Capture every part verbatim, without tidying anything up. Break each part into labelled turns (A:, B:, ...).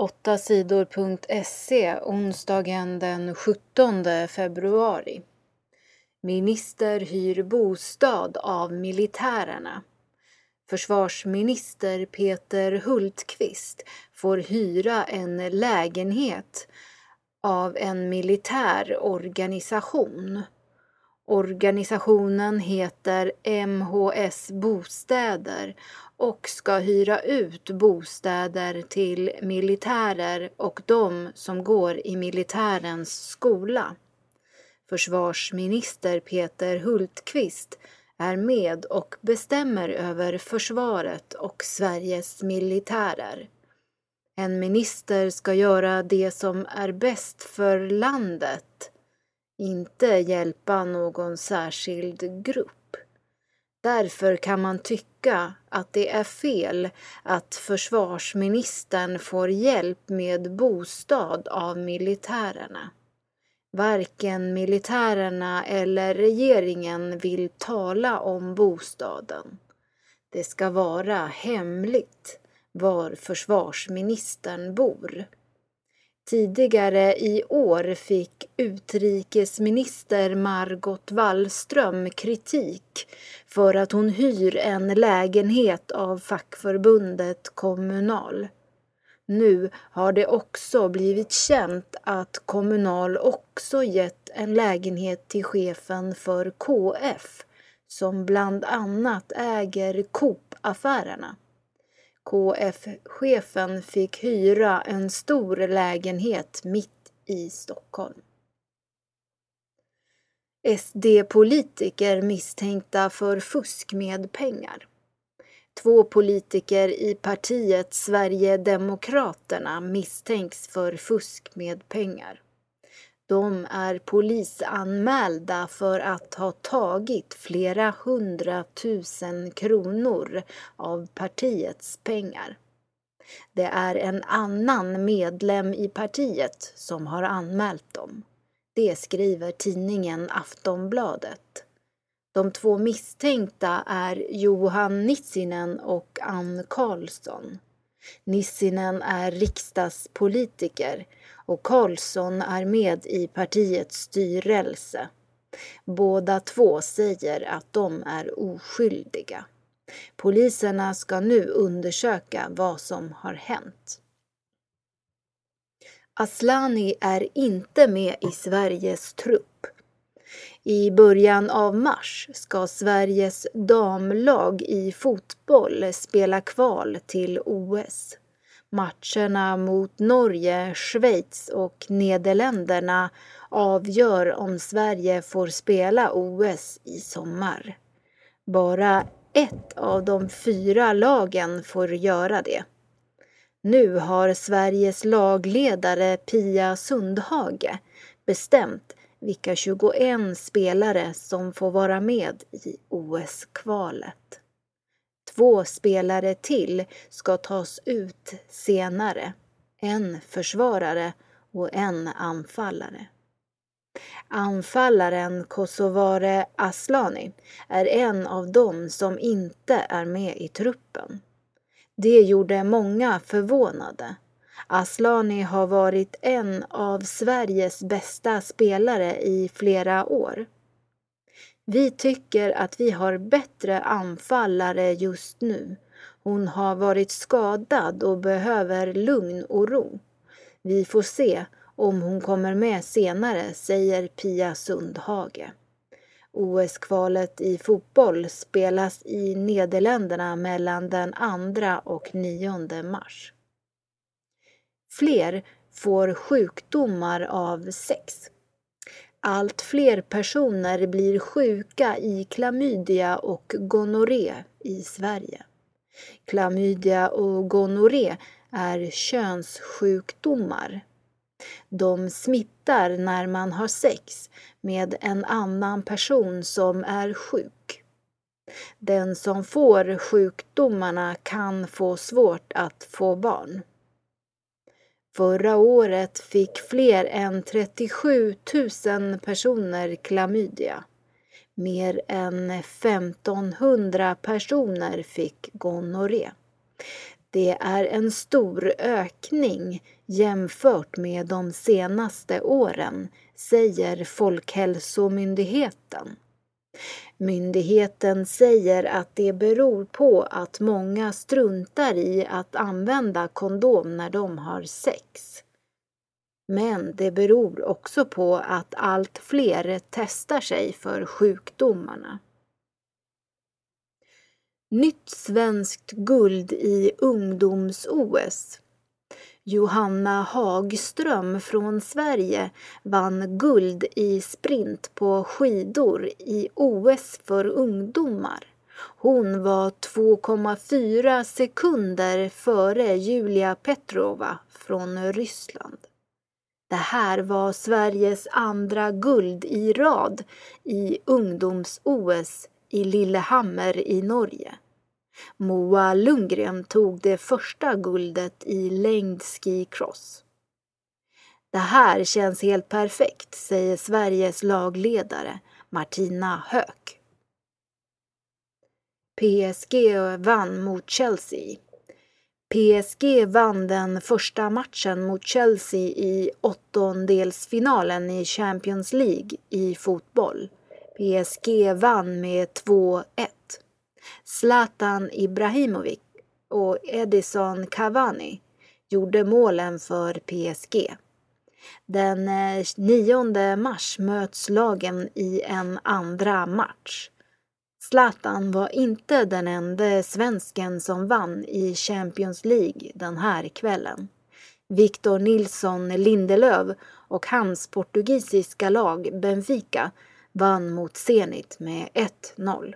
A: åtta sidor punkt se onsdagen den sjuttonde februari. Minister hyr bostad av militärerna. Försvarsminister Peter Hultqvist får hyra en lägenhet av en militär organisation. Organisationen heter M H S Bostäder och ska hyra ut bostäder till militärer och de som går i militärens skola. Försvarsminister Peter Hultqvist är med och bestämmer över försvaret och Sveriges militärer. En minister ska göra det som är bäst för landet, inte hjälpa någon särskild grupp. Därför kan man tycka att det är fel att försvarsministern får hjälp med bostad av militärerna. Varken militärerna eller regeringen vill tala om bostaden. Det ska vara hemligt var försvarsministern bor. Tidigare i år fick utrikesminister Margot Wallström kritik för att hon hyr en lägenhet av fackförbundet Kommunal. Nu har det också blivit känt att Kommunal också gett en lägenhet till chefen för K F som bland annat äger Coop-affärerna. K F-chefen fick hyra en stor lägenhet mitt i Stockholm. S D-politiker misstänkta för fusk med pengar. Två politiker i partiet Sverigedemokraterna misstänks för fusk med pengar. De är polisanmälda för att ha tagit flera hundratusen kronor av partiets pengar. Det är en annan medlem i partiet som har anmält dem. Det skriver tidningen Aftonbladet. De två misstänkta är Johan Nissinen och Ann Karlsson. Nissinen är riksdagspolitiker och Karlsson är med i partiets styrelse. Båda två säger att de är oskyldiga. Poliserna ska nu undersöka vad som har hänt. Aslani är inte med i Sveriges trupp. I början av mars ska Sveriges damlag i fotboll spela kval till O S. Matcherna mot Norge, Schweiz och Nederländerna avgör om Sverige får spela O S i sommar. Bara ett av de fyra lagen får göra det. Nu har Sveriges lagledare Pia Sundhage bestämt vilka tjugoen spelare som får vara med i O S-kvalet. Två spelare till ska tas ut senare, en försvarare och en anfallare. Anfallaren Kosovare Aslani är en av dem som inte är med i truppen. Det gjorde många förvånade. Aslani har varit en av Sveriges bästa spelare i flera år. Vi tycker att vi har bättre anfallare just nu. Hon har varit skadad och behöver lugn och ro. Vi får se om hon kommer med senare, säger Pia Sundhage. O S-kvalet i fotboll spelas i Nederländerna mellan den andra och nionde mars. Fler får sjukdomar av sex. Allt fler personer blir sjuka i klamydia och gonorré i Sverige. Klamydia och gonorré är könssjukdomar. De smittar när man har sex med en annan person som är sjuk. Den som får sjukdomarna kan få svårt att få barn. Förra året fick fler än trettiosju tusen personer klamydia. Mer än femtonhundra personer fick gonorré. Det är en stor ökning jämfört med de senaste åren, säger Folkhälsomyndigheten. Myndigheten säger att det beror på att många struntar i att använda kondom när de har sex. Men det beror också på att allt fler testar sig för sjukdomarna. Nytt svenskt guld i ungdoms-O S. Johanna Hagström från Sverige vann guld i sprint på skidor i O S för ungdomar. Hon var två komma fyra sekunder före Julia Petrova från Ryssland. Det här var Sveriges andra guld i rad i ungdoms-O S i Lillehammer i Norge. Moa Lundgren tog det första guldet i längdskicross. Det här känns helt perfekt, säger Sveriges lagledare Martina Höök. P S G vann mot Chelsea. P S G vann den första matchen mot Chelsea i åttondelsfinalen i Champions League i fotboll. P S G vann med två ett. Zlatan Ibrahimovic och Edison Cavani gjorde målen för P S G. Den nionde mars möts lagen i en andra match. Zlatan var inte den enda svensken som vann i Champions League den här kvällen. Victor Nilsson Lindelöf och hans portugisiska lag Benfica vann mot Zenit med ett noll.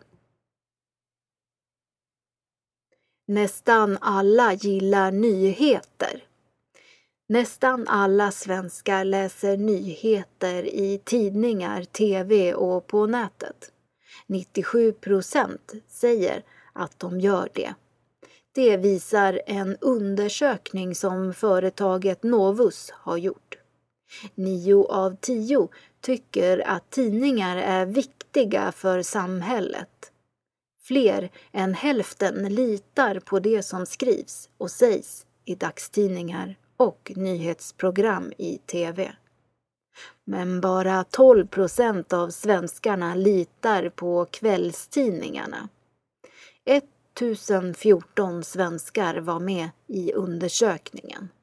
A: Nästan alla gillar nyheter. Nästan alla svenskar läser nyheter i tidningar, tv och på nätet. nittiosju procent säger att de gör det. Det visar en undersökning som företaget Novus har gjort. Nio av tio tycker att tidningar är viktiga för samhället. Fler än hälften litar på det som skrivs och sägs i dagstidningar och nyhetsprogram i tv. Men bara tolv procent av svenskarna litar på kvällstidningarna. tusen fjorton svenskar var med i undersökningen.